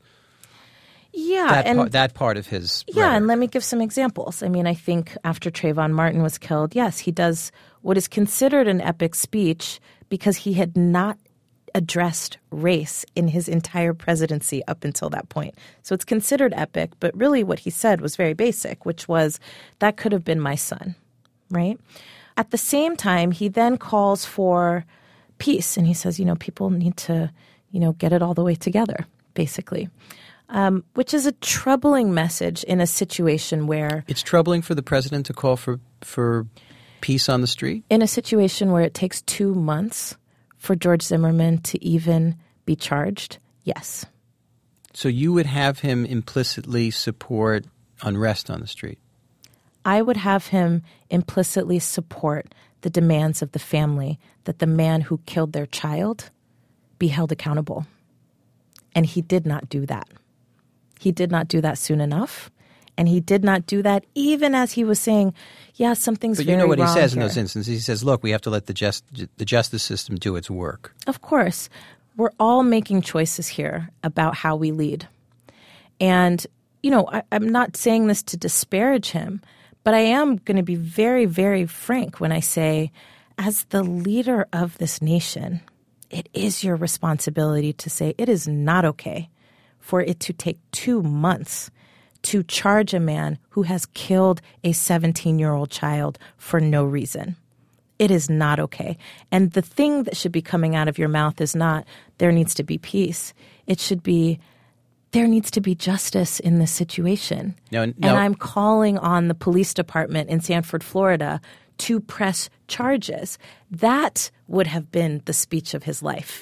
Yeah. That, and, part, that part of his Yeah, rhetoric. and let me give some examples. I mean, I think after Trayvon Martin was killed, yes, he does what is considered an epic speech because he had not addressed race in his entire presidency up until that point. So it's considered epic, but really what he said was very basic, which was, that could have been my son, right? At the same time, he then calls for peace, and he says, you know, people need to, you know, get it all the way together, basically, um, which is a troubling message in a situation where— It's troubling for the president to call for, for peace on the street? In a situation where it takes two months for George Zimmerman to even be charged, yes. So you would have him implicitly support unrest on the street? I would have him implicitly support the demands of the family that the man who killed their child be held accountable. And he did not do that. He did not do that soon enough. And he did not do that even as he was saying, yeah, something's very wrong. But you know what he says here. in those instances? He says, look, we have to let the just, the justice system do its work. Of course. We're all making choices here about how we lead. And, you know, I, I'm not saying this to disparage him, but I am going to be very, very frank when I say, as the leader of this nation, it is your responsibility to say it is not okay for it to take two months to charge a man who has killed a seventeen-year-old child for no reason. It is not okay. And the thing that should be coming out of your mouth is not, there needs to be peace. It should be, there needs to be justice in this situation. No, no. And I'm calling on the police department in Sanford, Florida, to press charges. That would have been the speech of his life.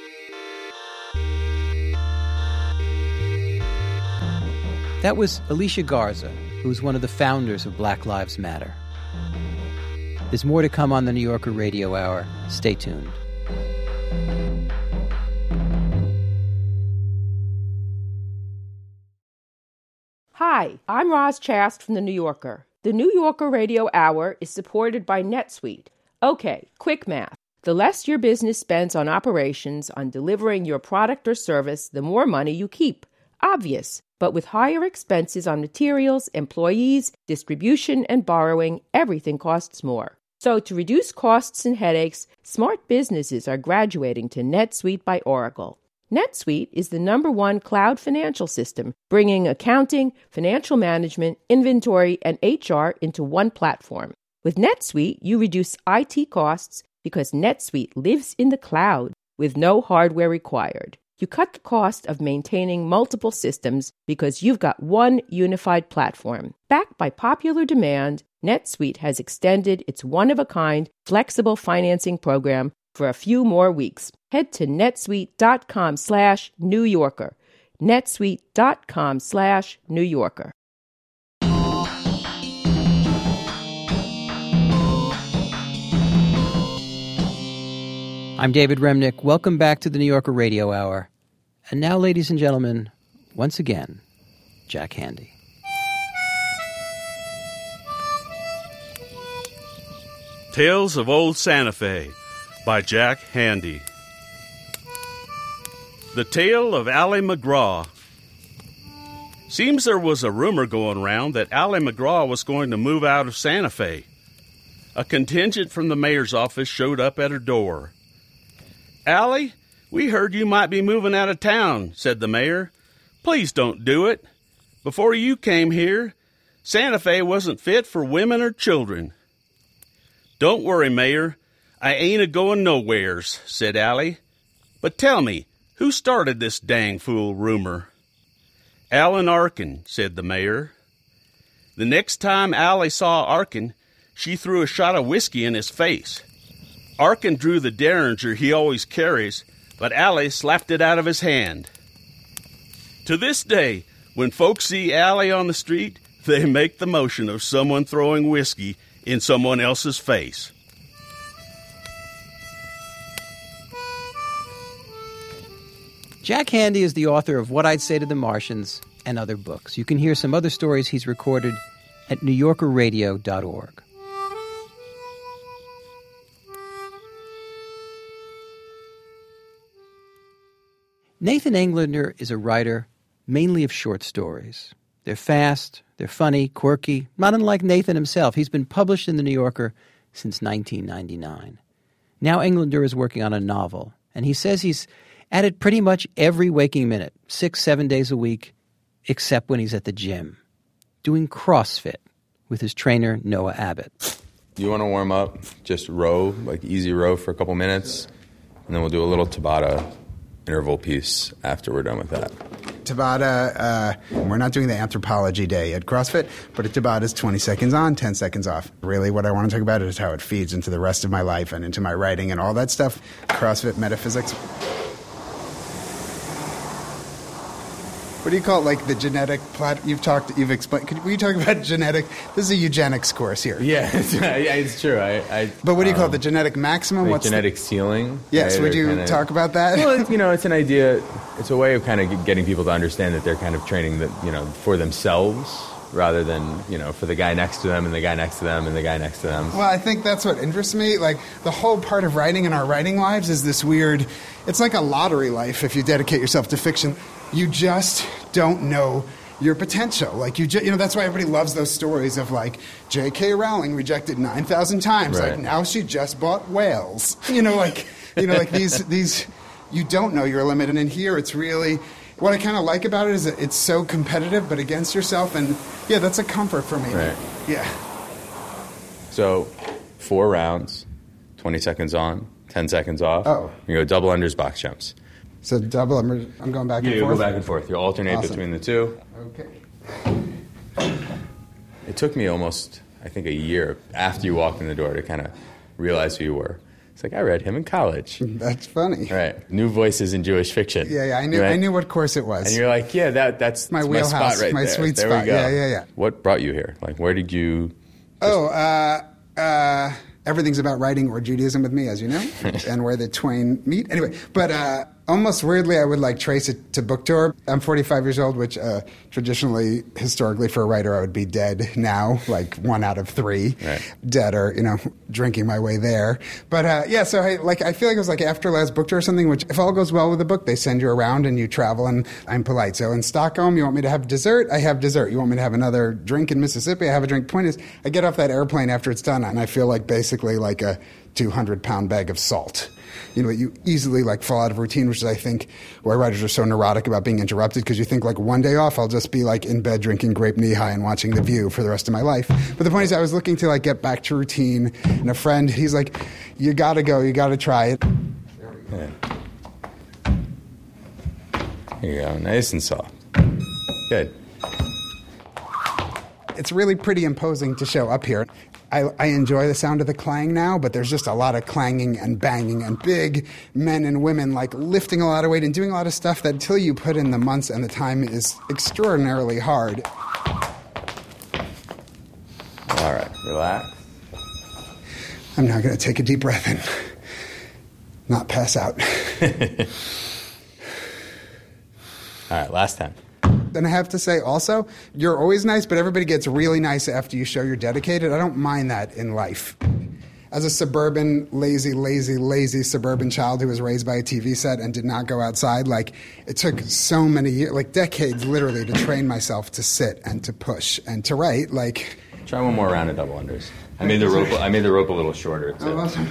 That was Alicia Garza, who was one of the founders of Black Lives Matter. There's more to come on the New Yorker Radio Hour. Stay tuned. Hi, I'm Roz Chast from The New Yorker. The New Yorker Radio Hour is supported by NetSuite. Okay, quick math. The less your business spends on operations, on delivering your product or service, the more money you keep. Obvious. But with higher expenses on materials, employees, distribution, and borrowing, everything costs more. So to reduce costs and headaches, smart businesses are graduating to NetSuite by Oracle. NetSuite is the number one cloud financial system, bringing accounting, financial management, inventory, and H R into one platform. With NetSuite, you reduce I T costs because NetSuite lives in the cloud with no hardware required. You cut the cost of maintaining multiple systems because you've got one unified platform. Backed by popular demand, NetSuite has extended its one-of-a-kind flexible financing program for a few more weeks. Head to netsuite.com slash New Yorker. netsuite.com slash New Yorker. I'm David Remnick. Welcome back to the New Yorker Radio Hour. And now, ladies and gentlemen, once again, Jack Handey. Tales of Old Santa Fe by Jack Handey. The Tale of Allie McGraw. Seems there was a rumor going around that Allie McGraw was going to move out of Santa Fe. A contingent from the mayor's office showed up at her door. "Allie, we heard you might be moving out of town," said the mayor. "Please don't do it. Before you came here, Santa Fe wasn't fit for women or children." "Don't worry, Mayor. I ain't a-going nowheres," said Allie. "But tell me, who started this dang fool rumor?" "Alan Arkin," said the mayor. The next time Allie saw Arkin, she threw a shot of whiskey in his face. Arkin drew the derringer he always carries, but Allie slapped it out of his hand. To this day, when folks see Allie on the street, they make the motion of someone throwing whiskey in someone else's face. Jack Handey is the author of What I'd Say to the Martians and other books. You can hear some other stories he's recorded at new yorker radio dot org. Nathan Englander is a writer mainly of short stories. They're fast, they're funny, quirky, not unlike Nathan himself. He's been published in The New Yorker since nineteen ninety-nine. Now Englander is working on a novel, and he says he's at it pretty much every waking minute, six, seven days a week, except when he's at the gym, doing CrossFit with his trainer, Noah Abbott. You want to warm up, just row, like easy row for a couple minutes, and then we'll do a little Tabata interval piece after we're done with that. Tabata, uh, we're not doing the anthropology day at CrossFit, but a Tabata is twenty seconds on, ten seconds off. Really, what I want to talk about is how it feeds into the rest of my life and into my writing and all that stuff. CrossFit metaphysics. What do you call it, like the genetic plat? You've talked, you've explained. Could, will you talk about genetic? This is a eugenics course here. Yeah, it's, yeah, it's true. I, I, but what do you call um, it, the genetic maximum? Like What's genetic the, ceiling? Yes, right? would you kinda, talk about that? Well, it's, you know, it's an idea. It's a way of kind of getting people to understand that they're kind of training that, you know, for themselves rather than, you know, for the guy next to them and the guy next to them and the guy next to them. Well, I think that's what interests me. Like, the whole part of writing in our writing lives is this weird, it's like a lottery life if you dedicate yourself to fiction. You just don't know your potential. Like, you ju- you know, that's why everybody loves those stories of, like, J K. Rowling rejected nine thousand times. Right. Like, now she just bought whales. You know, like, you know, like these, these, you don't know your limit. And in here, it's really, what I kind of like about it is that it's so competitive, but against yourself. And, yeah, that's a comfort for me. Right. Yeah. So, four rounds, twenty seconds on, ten seconds off. Oh. You go double unders, box jumps. So double, I'm, I'm going back Yeah, and you forth? go back and forth. You alternate Awesome. between the two. Okay. It took me almost, I think, a year after you walked in the door to kind of realize who you were. It's like, I read him in college. That's funny. Right. New voices in Jewish fiction. Yeah, yeah, I knew, Right? I knew what course it was. And you're like, yeah, that that's My my wheelhouse, spot right my there. sweet there spot. We go. Yeah, yeah, yeah. What brought you here? Like, where did you... Oh, uh, uh, everything's about writing or Judaism with me, as you know, and where the twain meet. Anyway, but uh, almost weirdly, I would like trace it to book tour. I'm forty-five years old, which uh, traditionally, historically, for a writer, I would be dead now, like one out of three Right. dead, or you know, drinking my way there. But uh, yeah, so I like I feel like it was like after last book tour or something. Which, if all goes well with the book, they send you around and you travel. And I'm polite. So in Stockholm, you want me to have dessert? I have dessert. You want me to have another drink in Mississippi? I have a drink. Point is, I get off that airplane after it's done, and I feel like basically like a two hundred pound bag of salt. You know, you easily like fall out of routine, which is, I think, why writers are so neurotic about being interrupted, because you think like one day off, I'll just be like in bed drinking grape knee-high and watching The View for the rest of my life. But the point is, I was looking to like get back to routine, and a friend, he's like, you gotta go, you gotta try it. There we go. Yeah. Here you go. Nice and soft. Good. It's really pretty imposing to show up here. I, I enjoy the sound of the clang now, but there's just a lot of clanging and banging and big men and women like lifting a lot of weight and doing a lot of stuff that until you put in the months and the time is extraordinarily hard. All right. Relax. I'm now going to take a deep breath and not pass out. All right. Last time. And I have to say also, you're always nice, but everybody gets really nice after you show you're dedicated. I don't mind that in life. As a suburban, lazy, lazy, lazy suburban child who was raised by a T V set and did not go outside, like, it took so many years, like decades literally, to train myself to sit and to push and to write. Like, try one more round of double unders. I made the rope. I made the rope a little shorter too. Oh, awesome.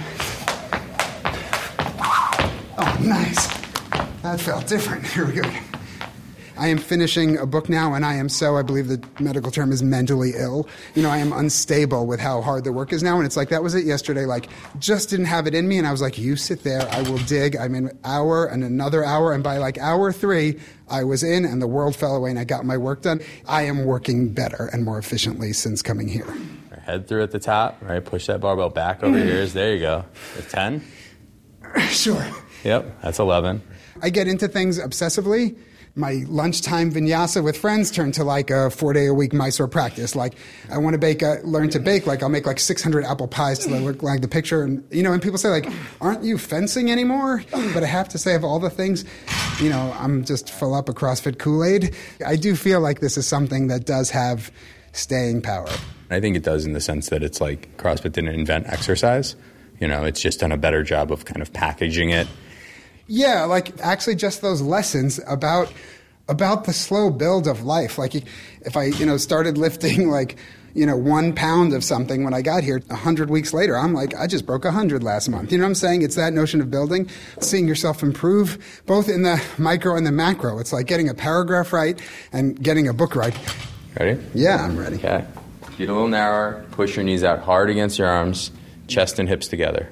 Oh, nice. That felt different. Here we go. I am finishing a book now, and I am so, I believe the medical term is mentally ill. You know, I am unstable with how hard the work is now, and it's like, that was it yesterday, like, just didn't have it in me, and I was like, you sit there, I will dig. I'm in an hour and another hour, and by like hour three, I was in, and the world fell away, and I got my work done. I am working better and more efficiently since coming here. Head through at the top, right? Push that barbell back over your ears. There you go. That's ten? Sure. Yep, that's eleven. I get into things obsessively, my lunchtime vinyasa with friends turned to like a four-day-a-week Mysore practice. Like, I want to bake, a, learn to bake. Like, I'll make like six hundred apple pies till they look like the picture. And, you know, and people say, like, aren't you fencing anymore? But I have to say, of all the things, you know, I'm just full up a CrossFit Kool-Aid. I do feel like this is something that does have staying power. I think it does in the sense that it's like CrossFit didn't invent exercise. You know, it's just done a better job of kind of packaging it. Yeah, like actually just those lessons about about the slow build of life. Like if I, you know, started lifting like, you know, one pound of something when I got here, a hundred weeks later, I'm like, I just broke a hundred last month. You know what I'm saying? It's that notion of building, seeing yourself improve, both in the micro and the macro. It's like getting a paragraph right and getting a book right. Ready? Yeah, I'm ready. Okay. Get a little narrower, push your knees out hard against your arms, chest and hips together.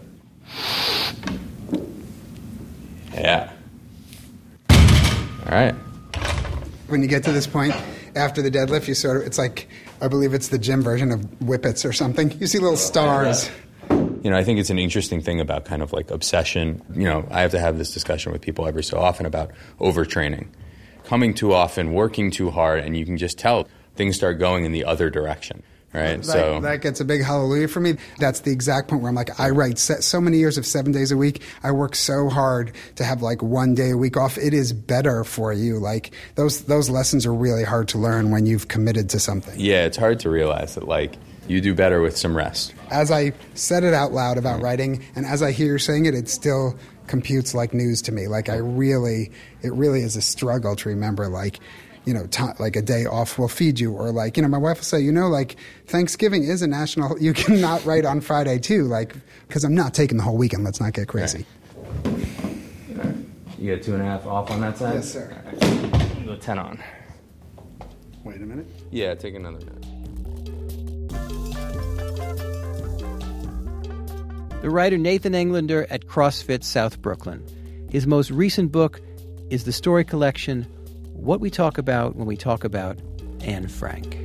Yeah. All right. When you get to this point, after the deadlift, you sort of, it's like, I believe it's the gym version of Whippets or something. You see little stars. You know, I think it's an interesting thing about kind of like obsession. You know, I have to have this discussion with people every so often about overtraining. Coming too often, working too hard, and you can just tell things start going in the other direction. Right, that, so that gets a big hallelujah for me. That's the exact point where I'm like, I write so many years of seven days a week. I work so hard to have like one day a week off. It is better for you. Like those those lessons are really hard to learn when you've committed to something. Yeah, it's hard to realize that like you do better with some rest. As I said it out loud about writing, and as I hear you saying it, it still computes like news to me. Like I really, it really is a struggle to remember like, you know, t- like a day off will feed you. Or like, you know, my wife will say, you know, like Thanksgiving is a national, you cannot write on Friday too, like, because I'm not taking the whole weekend. Let's not get crazy. Right. You got two and a half off on that side? Yes, sir. Right. Go ten on. Wait a minute. Yeah, take another minute. The writer Nathan Englander at CrossFit South Brooklyn. His most recent book is the story collection What We Talk About When We Talk About Anne Frank.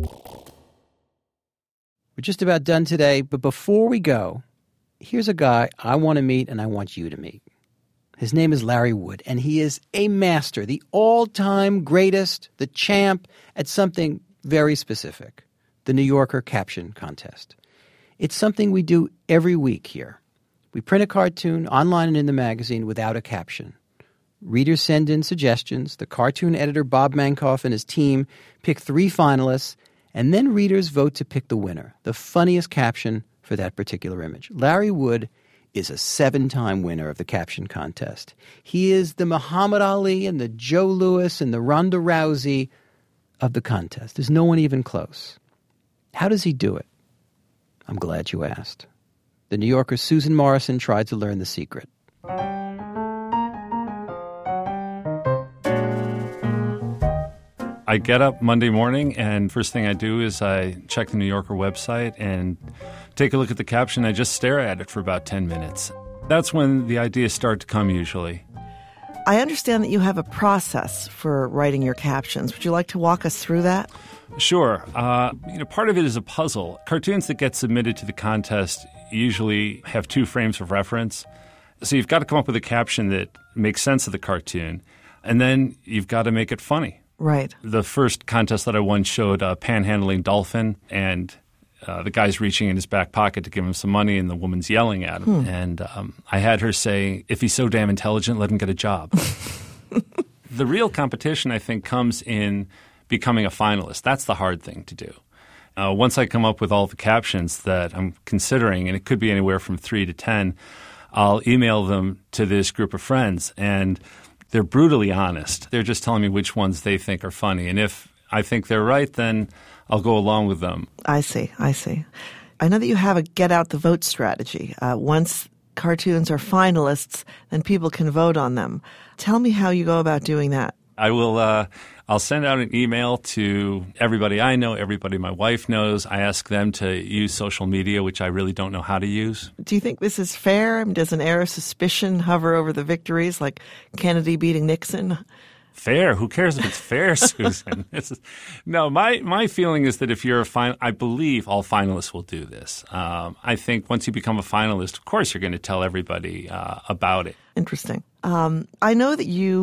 We're just about done today, but before we go, here's a guy I want to meet and I want you to meet. His name is Larry Wood, and he is a master, the all-time greatest, the champ at something very specific, the New Yorker Caption Contest. It's something we do every week here. We print a cartoon online and in the magazine without a caption. Readers send in suggestions. The cartoon editor, Bob Mankoff, and his team pick three finalists, and then readers vote to pick the winner, the funniest caption for that particular image. Larry Wood is a seven-time winner of the caption contest. He is the Muhammad Ali and the Joe Louis and the Ronda Rousey of the contest. There's no one even close. How does he do it? I'm glad you asked. The New Yorker's Susan Morrison tried to learn the secret. I get up Monday morning, and first thing I do is I check the New Yorker website and take a look at the caption. I just stare at it for about ten minutes. That's when the ideas start to come usually. I understand that you have a process for writing your captions. Would you like to walk us through that? Sure. Uh, you know, part of it is a puzzle. Cartoons that get submitted to the contest usually have two frames of reference. So you've got to come up with a caption that makes sense of the cartoon, and then you've got to make it funny. Right. The first contest that I won showed a panhandling dolphin, and uh, the guy's reaching in his back pocket to give him some money, and the woman's yelling at him. Hmm. And um, I had her say, if he's so damn intelligent, let him get a job. The real competition, I think, comes in becoming a finalist. That's the hard thing to do. Uh, once I come up with all the captions that I'm considering, and it could be anywhere from three to ten, I'll email them to this group of friends, and they're brutally honest. They're just telling me which ones they think are funny. And if I think they're right, then I'll go along with them. I see. I see. I know that you have a get out the vote strategy. Uh, once cartoons are finalists, then people can vote on them. Tell me how you go about doing that. I will uh, I'll send out an email to everybody I know, everybody my wife knows. I ask them to use social media, which I really don't know how to use. Do you think this is fair? I mean, does an air of suspicion hover over the victories, like Kennedy beating Nixon? Fair? Who cares if it's fair, Susan? This is, no, my, my feeling is that if you're a final, I believe all finalists will do this. Um, I think once you become a finalist, of course you're going to tell everybody uh, about it. Interesting. Um, I know that you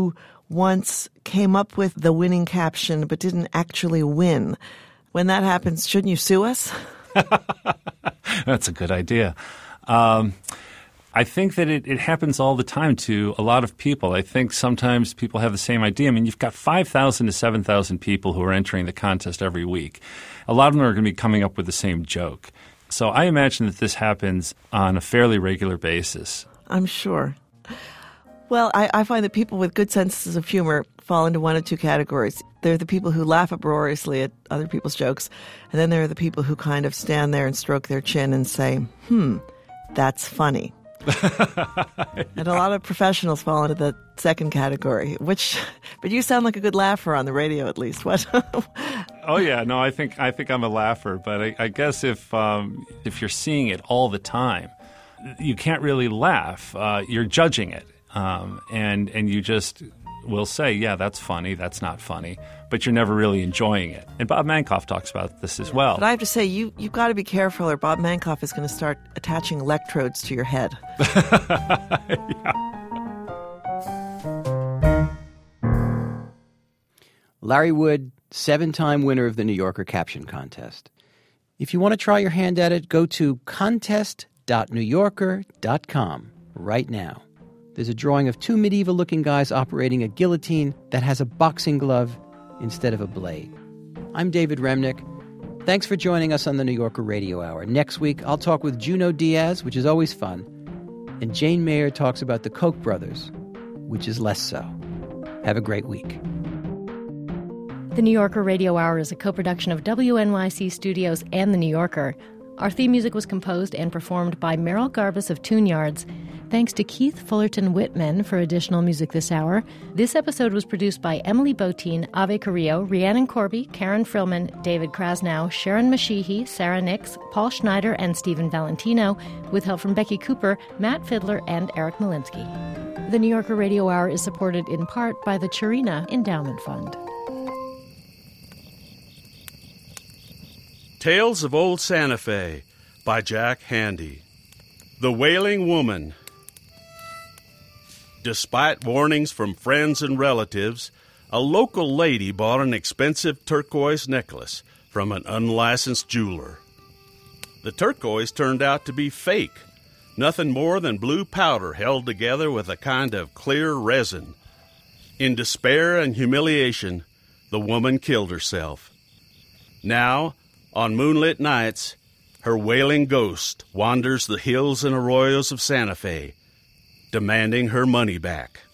once came up with the winning caption but didn't actually win. When that happens, shouldn't you sue us? That's a good idea. Um, I think that it, it happens all the time to a lot of people. I think sometimes people have the same idea. I mean, you've got five thousand to seven thousand people who are entering the contest every week. A lot of them are going to be coming up with the same joke. So I imagine that this happens on a fairly regular basis. I'm sure. Well, I, I find that people with good senses of humor fall into one of two categories. They're the people who laugh uproariously at other people's jokes, and then there are the people who kind of stand there and stroke their chin and say, hmm, that's funny. And a lot of professionals fall into the second category, which, but you sound like a good laugher on the radio, at least. What? Oh yeah, no, I think I think I'm a laugher, but I, I guess if um, if you're seeing it all the time, you can't really laugh. Uh, you're judging it, um, and and you just will say, yeah, that's funny, that's not funny, but you're never really enjoying it. And Bob Mankoff talks about this as well. But I have to say, you, you've got to be careful or Bob Mankoff is going to start attaching electrodes to your head. Yeah. Larry Wood, seven-time winner of the New Yorker Caption Contest. If you want to try your hand at it, go to contest dot new yorker dot com right now. There's a drawing of two medieval-looking guys operating a guillotine that has a boxing glove instead of a blade. I'm David Remnick. Thanks for joining us on the New Yorker Radio Hour. Next week, I'll talk with Junot Diaz, which is always fun, and Jane Mayer talks about the Koch brothers, which is less so. Have a great week. The New Yorker Radio Hour is a co-production of W N Y C Studios and The New Yorker. Our theme music was composed and performed by Merrill Garbus of Tune Yards. Thanks to Keith Fullerton Whitman for additional music this hour. This episode was produced by Emily Botine, Ave Carrillo, Rhiannon Corby, Karen Frillman, David Krasnow, Sharon Mashihi, Sarah Nix, Paul Schneider, and Stephen Valentino, with help from Becky Cooper, Matt Fidler, and Eric Malinsky. The New Yorker Radio Hour is supported in part by the Chirina Endowment Fund. Tales of Old Santa Fe by Jack Handey. The Wailing Woman. Despite warnings from friends and relatives, a local lady bought an expensive turquoise necklace from an unlicensed jeweler. The turquoise turned out to be fake, nothing more than blue powder held together with a kind of clear resin. In despair and humiliation, the woman killed herself. Now, on moonlit nights, her wailing ghost wanders the hills and arroyos of Santa Fe, demanding her money back.